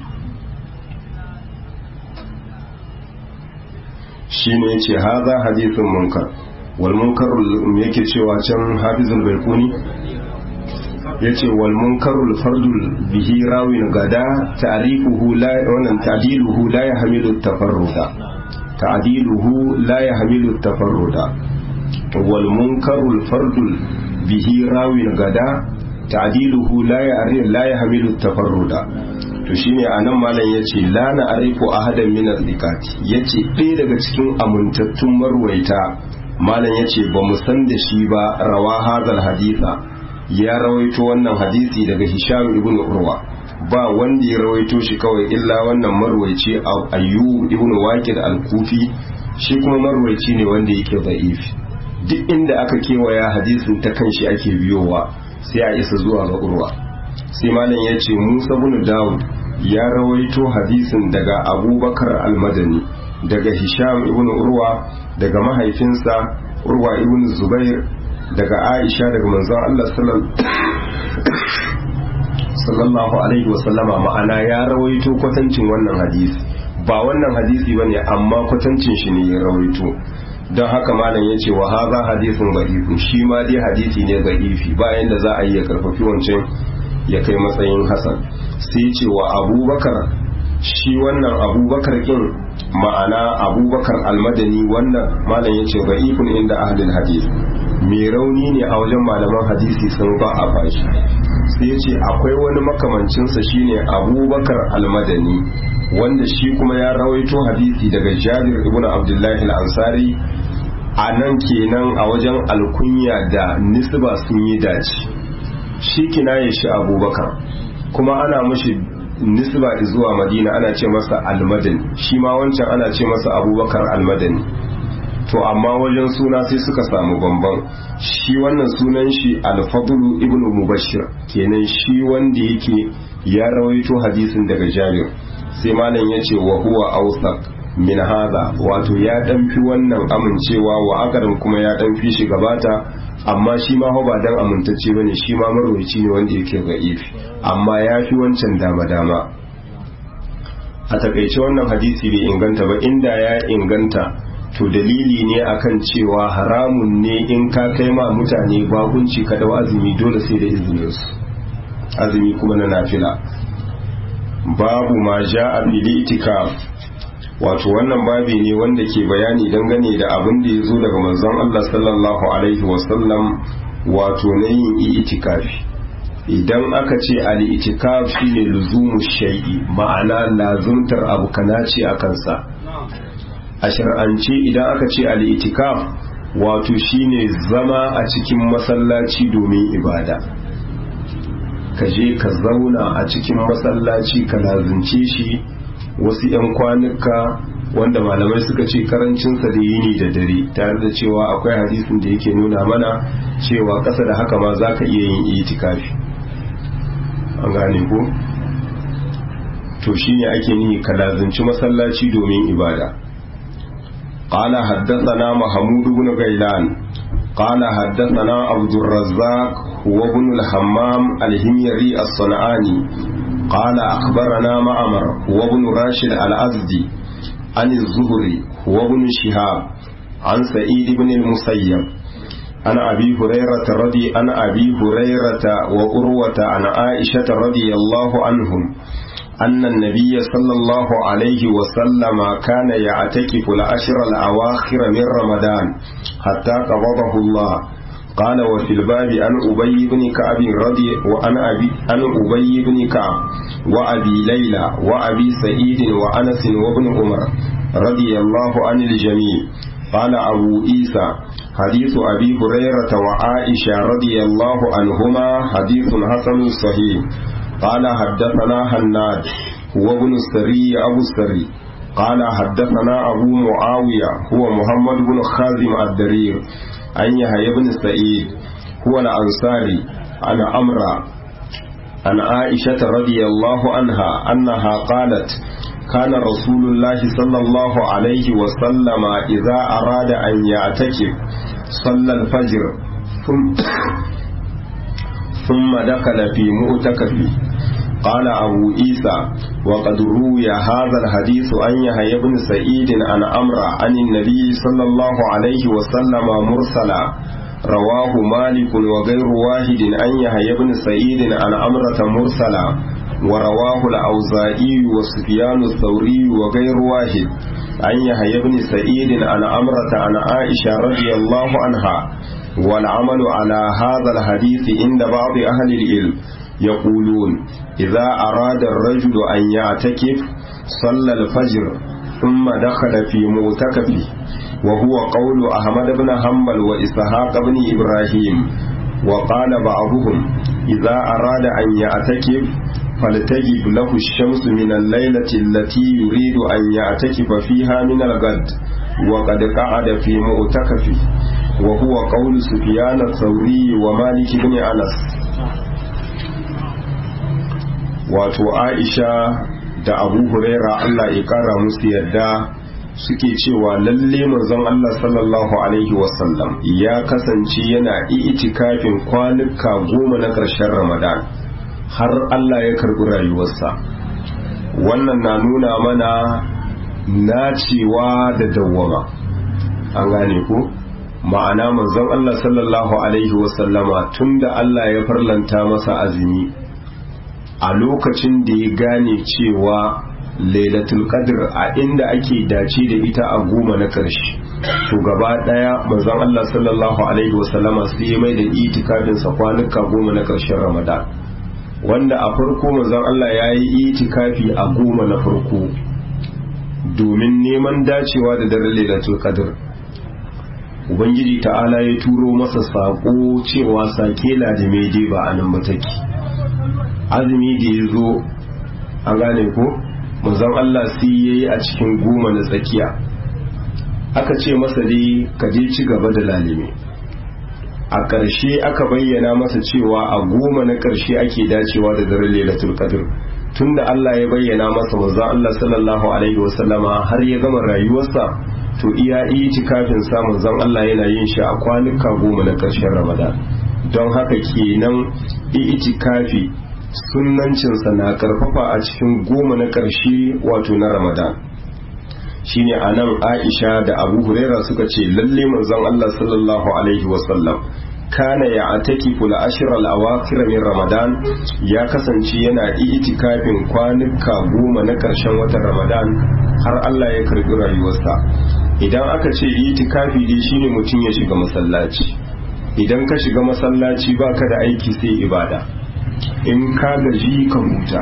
shine yace haza hadisin munkar wal munkarul yake cewa can hafizul baikuni yace wal munkarul fardul bihi rawin gada ta'rifuhu la wannan ta'diluhu la yahmilu at-tafarruda ta'diluhu la yahmilu at-tafarruda wal munkarul fardul bihi rawin gada ta'diluhu la ya'rif la yahmilu at-tafarruda. to shine anan malam yace la na arifu ahadan min az-zikati yace ɗaya daga cikin amintattun marwaita malam yace ba mu san da shi ba rawa hadal haditha ya rawaito wannan hadisi daga Hisham ibn Urwa, ba wanda ya rawaito shi kawai illa wannan marwaici Ayyub ibn Waqid al-Kufi, shi kuma marwaici ne wanda yake da'ifi. duk inda aka kewaya hadisin ta kanshi ake biyowa sai a isa zuwa ga Urwa. sai malam ya ce Musa ibn Dawud ya rawaito hadisin daga Abubakar al-Madani daga Hisham ibn Urwa daga mahaifinsa Urwa ibn Zubair daga Aisha daga manzon Allah sallallahu alaihi wasallama, ma'ana ya rawaito kwatancin wannan hadisi, ba wannan hadisi bane amma kwatancin shi ne ya rawaito. don haka malam ya ce wa haza hadisin da'ifun, shi ma dai hadisi ne da'ifi, bayan da za a yi ya karfafi wancan ya kai matsayin hasan. sai ce wa abubakar, shi wannan abubakar kin ma'ana abubakar almadani, wannan malam ya ce da'ifun inda ahlul hadis, mai rauni ne a wajen malaman hadisi sun ba a fashi. sai ce akwai wani makamancinsa shine abubakar almadani, wanda shi kuma ya rawaito hadisi daga Jabir ibn Abdullahi al-Ansari. a nan kenan a wajen alkunya da nisba sun yi dace, shi kinaye shi abubakar, kuma ana mashi nisba zuwa madina ana ce masa almadani, shi ma wancan ana ce masa abubakar almadani. to amma wajen suna sai suka samu bamban, shi wannan sunan shi alfadlu ibn mubashir kenan, shi wanda yake ya rawaito hadisin daga Jabir. sai malam ya ce wa huwa awsaq min hadha, wato ya dan fi wannan amincewa, wa akaram kuma ya dan fi shi gabata, amma shi ma ba dan amintacce bane, shi ma marwaci ne wanda yake da'ifi, amma ya fi wancan dama dama. a takaice wannan hadisi bai inganta ba, inda ya inganta to dalili ne akan cewa haramun ne in ka kai ma mutane bakunci ka dau azumi dole sai da izinin su, azumi kuma na nafila. babu ma ja'a fil itikaf, wato wannan babi ne wanda ke bayani dangane da abin da ya zo daga manzon Allah sallallahu alaihi wasallam, wato na yin itikafi. idan aka ce al-itikaf shine luzumu shay'i, ma'ana lazumtar abu kana ce a kansa. a shar'ance idan aka ce al-itikaf wato shine zama a cikin masallaci domin ibada, ka je ka zauna a cikin masallaci ka lazunce shi wasu 'yan kwanuka, wanda malamai suka ce karancinsa da yini da dare, tare da cewa akwai hadisin da yake nuna mana cewa ƙasa da haka ma za ka iya yin itikafi. an gane ko? to shine ake nihi ka lazunci masallaci domin ibada. قال حدثنا محمود بن غيلان قال حدثنا عبد الرزاق وابن الحمام الهميري الصنعاني قال أخبرنا معمر وابن راشد الأزدي عن الزهري وابن شهاب عن سعيد بن المسيب عن أبي هريرة رضي عن أبي هريرة وأروة عن عائشة رضي الله عنهم أن النبي صلى الله عليه وسلم كان يعتكف العشر الأواخر من رمضان حتى قبضه الله. قال وفي الباب عن أبي بن كعب رضي وعن أبي عن أبي بن كعب وأبي ليلى وأبي سعيد وأنس وابن عمر رضي الله عن الجميع. قال أبو عيسى حديث أبي هريرة وعائشة رضي الله عنهما حديث حسن صحيح. قال حدثنا هناد هو ابن السري أبو السري قال حدثنا أبو معاوية هو محمد بن خازم الدرير عن يحيى بن سعيد هو الأنصاري عن أمرا عن عائشة رضي الله عنها أنها قالت كان رسول الله صلى الله عليه وسلم إذا أراد أن يعتكف صلى الفجر ثم ثم دخل في مؤتكفه. قال أبو عيسى وقد روي هذا الحديث عن يحيى بن سعيد عن أمرا عن النبي صلى الله عليه وسلم مرسلا، رواه مالك وغير واحد عن يحيى بن سعيد عن أمرة مرسلا، ورواه الأوزاعي وسفيان الثوري وغير واحد عن يحيى بن سعيد عن أمرة عن عائشة رضي الله عنها. والعمل على هذا الحديث عند بعض أهل العلم يقولون إذا أراد الرجل أن يعتكف صلى الفجر ثم دخل في معتكفه، وهو قول أحمد بن حنبل وإسحاق بن إبراهيم. وقال بعضهم إذا أراد أن يعتكف فلتجب له الشمس من الليلة التي يريد أن يعتكف فيها من الغد وقد قعد في معتكفه، وهو قول سفيان الثوري ومالك بن أنس. wato Aisha da Abu Huraira Allah ya kara musu yadda suke cewa lalle manzon Allah sallallahu alaihi wasallam ya kasance yana itikafin kwanuka goma na ƙarshen Ramadan har Allah ya karɓi rayuwarsa. Wannan na nuna mana nacewa da dawwama, an gane ko ma'ana manzon Allah sallallahu alaihi wasallama tunda Allah ya farlanta masa azumi a lokacin da ya gane cewa lailatul qadr a inda ake dace da ita a goma na ƙarshe, to gaba daya manzon Allah sallallahu alaihi wasallama sai ya mai da itikafin sa kwanuka goma na ƙarshen Ramadan, wanda a farko manzon Allah ya yi itikafi a goma na farko domin neman dacewa da daren lailatul qadr. Ubangiji ta'ala ya turo masa sako cewa sake ladime dai ba anan ba take. Azumi da ya zo an gane ko manzon Allah sai yayi a cikin goma na tsakiya, aka ce masa dai ka je ci gaba da lalime. A ƙarshe aka bayyana masa cewa a goma na ƙarshe ake dacewa da daren lailatul qadr, tunda Allah ya bayyana masa manzon Allah sallallahu alaihi wasallama har ya gama rayuwarsa, to iya itikafin sa manzon Allah yana yin shi a kwanuka goma na ƙarshen Ramadan. Don haka kenan itikafi sunancinsa na karfafa a cikin goma na ƙarshe wato na Ramadan. Shine anan Aisha da Abu Huraira suka ce lalle manzon Allah sallallahu alaihi wasallam kana ya ataki ful ashr al awakhir min Ramadan, ya kasance yana itikafin kwanuka goma na ƙarshen watan Ramadan har Allah ya karbi rayuwarsa. Idan aka ce itikafi dai shine mutum ya shiga masallaci, idan ka shiga masallaci baka da aiki sai ibada, in ka gaji ka huta,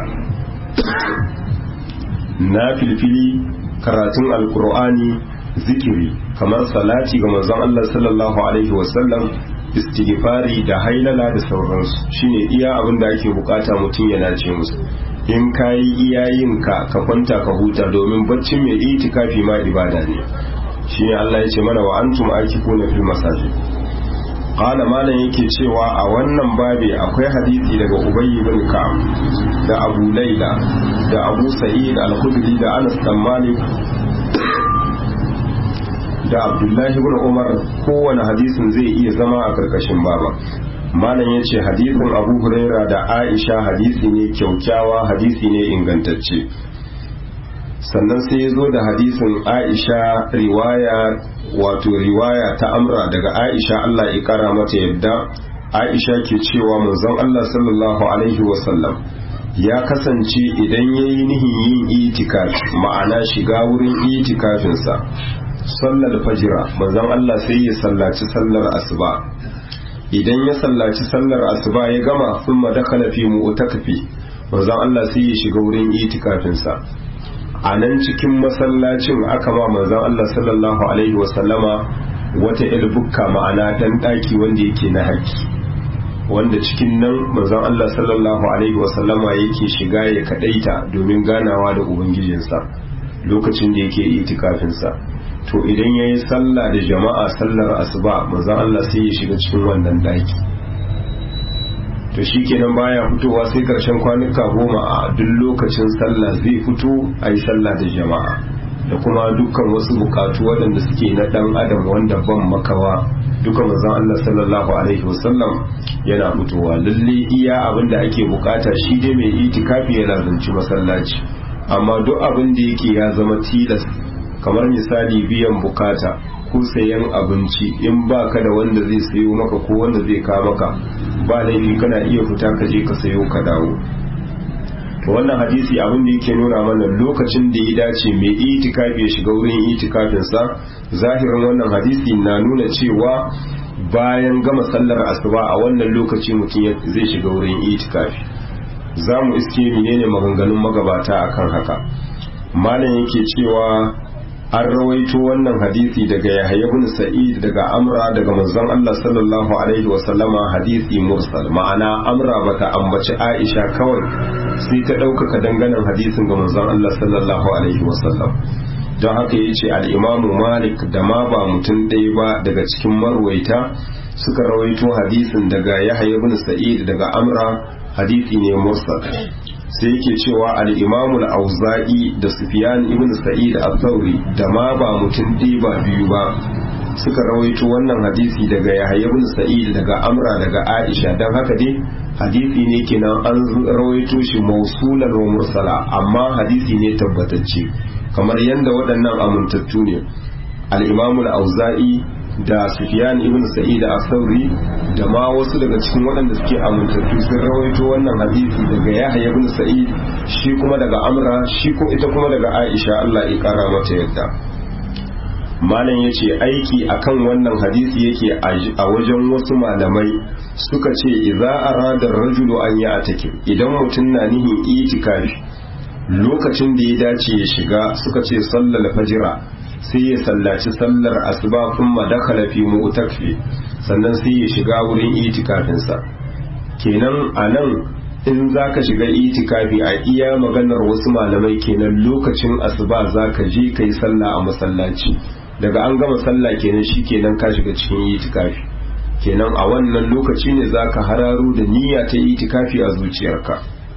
na filfili, karatun alkur'ani, zikiri kamar salati ga manzon Allah sallallahu alaihi wasallam, istighfari da hailala da sauransu shine iya abin da ake bukata mutum yana ce musu. In kayi iyayenka ka kwanta ka huta, domin baccin mai itikafi ma ibada ne. Shine Allah ya ce mana wa antum akifuna fil masajid. Qala malan yake cewa a wannan babi akwai hadisi daga Ubay ibn Ka'ab da Abu Layla da Abu Sa'id al-Khudri da Anas bin Malik da Abdullahi ibn Umar, kowane hadisin zai iya zama a karkashin baba. Malam yace hadisin Abu Huraira da Aisha hadisi ne kyaukyawa, hadisi ne ingantacce. Sannan sai ya zo da hadisin Aisha riwaya wato riwaya ta Amra daga Aisha Allah ya kara mata yadda. Aisha ke cewa manzon Allah sallallahu alaihi wasallam ya kasance idan yayi nihin yin itikafi, ma'ana shiga wurin itikafinsa, sallar fajira manzon Allah sai ya sallaci sallar asuba. Idan ya sallaci sallar asuba ya gama, thumma dakhala fi mu'takafi, manzon Allah sai ya shiga wurin itikafinsa. A nan cikin masallacin aka ba manzon Allah sallallahu alaihi wasallama wata ilbukka, ma'ana dan daki wanda yake na haƙƙi, wanda cikin nan manzon Allah sallallahu alaihi wasallama yake shiga ya kadaita domin ganawa da ubangijinsa lokacin da yake itikafinsa. To idan yayi sallah da jama'a sallar asuba, manzon Allah sai ya shiga cikin wannan daki. To shikenan baya fitowa sai karshen kwanuka goma, a duk lokacin sallah zai fito a yi sallah da jama'a, da kuma dukkan wasu bukatu waɗanda suke na ɗan adam wanda ban makawa, duka manzon Allah sallallahu alaihi wasallam yana fitowa. Lalle iya abin da ake bukata shi dai mai itikafi yana zanci masallaci, amma duk abin da yake ya zama tilas, kamar misali biyan bukata ko sayan abinci, in ba ka da wanda zai sayo maka ko wanda zai ka maka, ba laifi kana iya fita ka je ka sayo ka dawo. To wannan hadisi abin da yake nuna mana lokacin da ya dace mai itikafi ya shiga wurin itikafinsa, zahirin wannan hadisi na nuna cewa bayan gama sallar asuba a wannan lokaci mutum zai shiga wurin itikafi. Za mu iske menene maganganun magabata akan haka. Malam yake cewa an rawaito wannan hadisi daga Yahya ibn Sa'id daga Amra daga manzon Allah sallallahu alaihi wa sallama, hadisi mursal, ma'ana Amra bata ambaci Aisha kawai sai ta ɗaukaka danganan hadisin ga manzon Allah sallallahu alaihi wa sallam. Don haka yace al-Imam Malik da ma ba mutum ɗaya ba daga cikin marwaita suka rawaito hadisin daga Yahya ibn Sa'id daga Amra, hadisi ne mursal. sai yake cewa al-imamu al-auza'i da sufyan ibn sa'id al-thawri da ma ba mutum ɗaya ba biyu ba suka rawaito wannan hadisi daga yahya ibn sa'id daga amra daga aisha dan haka dai hadisi ne kenan an rawaito shi mausulan wa mursala amma hadisi ne tabbatacce kamar yadda waɗannan amintattu ne al-imamu al-auza'i da sufyan ibn sa'id al-thawri da ma wasu daga cikin waɗanda suke amintattu sun rawaito wannan hadisi daga yahya ibn sa'id shi kuma daga amra shi ko ita kuma daga aisha Allah ya kara mata yadda malam yace aiki akan wannan hadisi yake a wajen wasu malamai suka ce idza arada ar-rajulu an ya'taki idan mutum na nihin itikafi lokacin da ya dace ya shiga suka ce sallal fajira sai ya sallaci sallar asuba kuma dakhala fi mu'takfi sannan sai ya shiga wurin itikafinsa kenan anan in zaka shiga itikafi a iya maganar wasu malamai kenan lokacin asuba zaka je kai sallah a masallaci daga an gama sallah kenan shikenan ka shiga cikin itikafi kenan a wannan lokaci ne zaka hararo da niyya ta itikafi a zuciyarka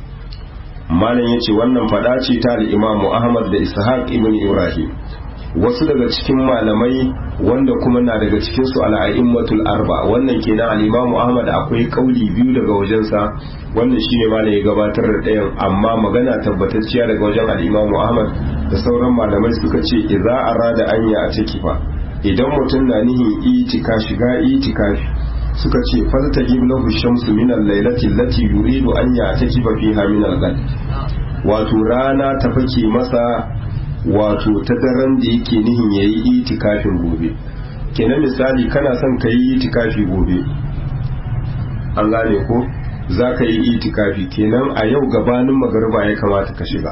malam yace wannan fada ce ta al-Imam Ahmad da Ishaq ibn Ibrahim wasu daga cikin malamai wanda kuma na daga cikin su al-a'immatul arba wannan kenan al-Imam Ahmad akwai kauli biyu daga wajensa wannan shine malam ya gabatar da ɗayan amma magana tabbatacciya daga wajen al-Imam Ahmad da sauran malamai suka ce idza arada an ya atikifa idan mutum na nihin itika shiga itikafi suka ce faltajib lahu shamsu min al-lailati allati yuridu an ya atikifa fiha min al-ghad wato rana ta fake masa wato ta daren da yake nihin yayi itikafin gobe kenan misali kana son ka yi itikafi gobe an gane ko za ka yi itikafi kenan a yau gabanin magariba ya kamata ka shiga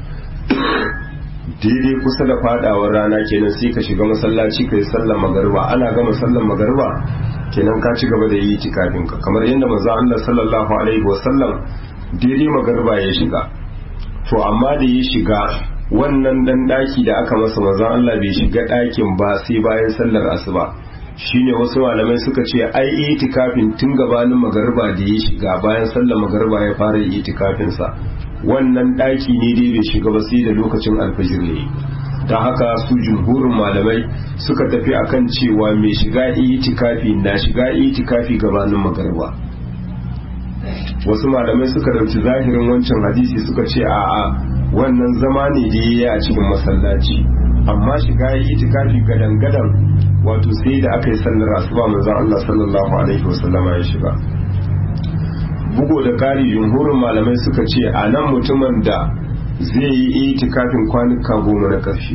daidai kusa da fadawar rana kenan sai ka shiga masallaci ka yi sallar magariba ana gama sallar magariba kenan ka ci gaba da yi itikafin ka kamar yadda manzo Allah sallallahu alaihi wasallam daidai magariba ya shiga to amma da ya shiga wannan dan daki da aka masa manzo Allah bai shiga dakin ba sai bayan sallar asuba shine wasu malamai suka ce ai itikafin tun gabanin magariba da ya shiga bayan sallar magariba ya fara itikafin sa wannan daki ne dai bai shiga ba sai da lokacin alfajir ne don haka su jumhurin malamai suka tafi akan cewa mai shiga itikafi na shiga itikafi gabanin magariba wasu malamai suka dauki zahirin wancan hadisi suka ce a'a wannan zama ne da yayi a cikin masallaci amma shiga itikafi gadan gadan wato sai da aka yi sallar asuba manzon Allah sallallahu alaihi wasallama ya shiga bugo da kari jumhurin malamai suka ce a nan mutumin da zai yi itikafin kwanuka goma na ƙarshe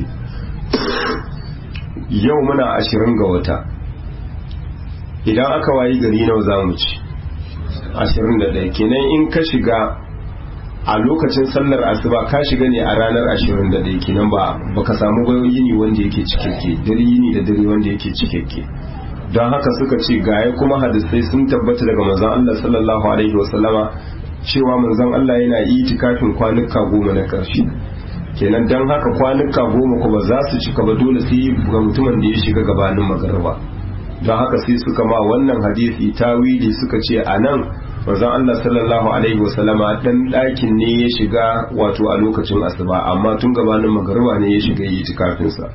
yau muna ashirin ga wata idan aka wayi gari nawa za mu ci ashirin da ɗaya kenan in ka shiga a lokacin sallar asuba ka shiga ne a ranar ashirin da ɗaya kenan ba baka samu bayan yini wanda yake cikakke dare yini da dare wanda yake cikakke don haka suka ce gaya kuma hadisai sun tabbata daga manzon Allah sallallahu alaihi wasallama cewa manzon Allah yana itikafin kwanuka goma na ƙarshe kenan don haka kwanuka goma kuma za su cika ba dole sai ga mutumin da ya shiga gabanin magariba don haka sai suka ma wannan hadisi tawili suka ce a nan manzon Allah sallallahu alaihi wasallama dan ɗakin ne ya shiga wato a lokacin asuba amma tun gabanin magariba ne ya shiga itikafin sa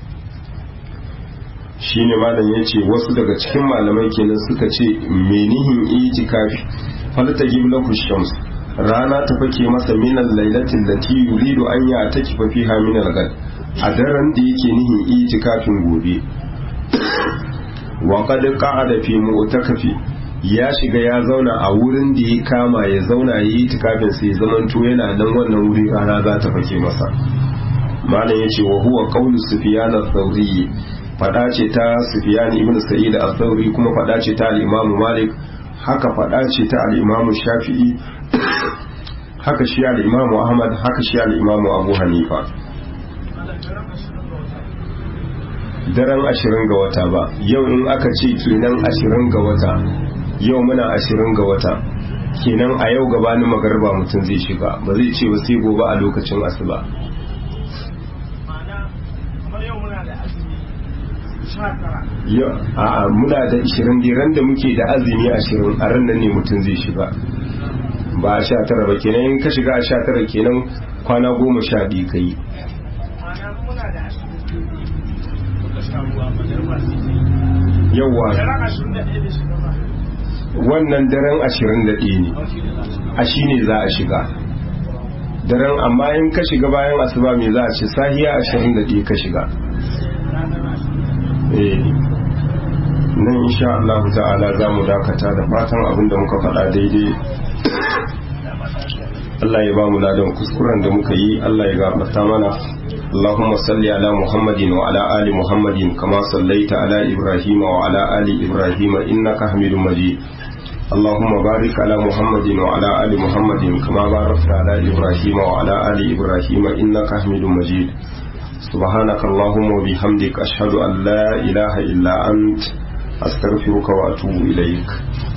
shine malam yace wasu daga cikin malamai kenan suka ce menihin itikafi falta giblahu shams rana ta fake masa minal lailatin lati yuridu an ya takifa fiha min al-ghad a daren da yake nihin itikafin gobe wa qad qa'ada fi mu'takafi ya shiga ya zauna a wurin da ya kama ya zauna ya yi itikafin sai zamanto yana nan wannan wuri rana za ta fake masa malam yace wa huwa qawlu sufyan ath-thawri fada ce ta Sufyan ibn Sa'id al-Thawri kuma fada ce ta al-Imam Malik haka fada ce ta al-Imam Shafi'i haka shi al-Imam Ahmad haka shi al-Imam Abu Hanifa daren ashirin ga wata ba yau in aka ce kenan ashirin ga wata yau muna ashirin ga wata kenan a yau gabanin magarba mutum zai shiga ba zai ce ba sai gobe a lokacin asuba a'a muna da ishirin ran da muke da azumi ashirin a ran nan ne mutum zai shiga ba a sha tara ba kenan in ka shiga a sha tara kenan kwana goma sha biyu ka yi. Yawwa wannan daren ashirin da ɗaya ne a shi ne za a shiga daren, amma in ka shiga bayan asuba mai za a ce sahiya ashirin da ɗaya ka shiga. eh nan insha Allah ta'ala za mu dakata da fatan abinda muka faɗa daidai Allah ya ba mu ladan kuskuren da muka yi Allah ya gafarta mana. اللهم صل على محمد وعلى آل محمد كما صليت على إبراهيم وعلى آل إبراهيم إنك حميد مجيد. اللهم بارك على محمد وعلى آل محمد كما باركت على إبراهيم وعلى آل إبراهيم إنك حميد مجيد. سبحانك اللهم وبحمدك أشهد أن لا إله إلا أنت أستغفرك وأتوب إليك.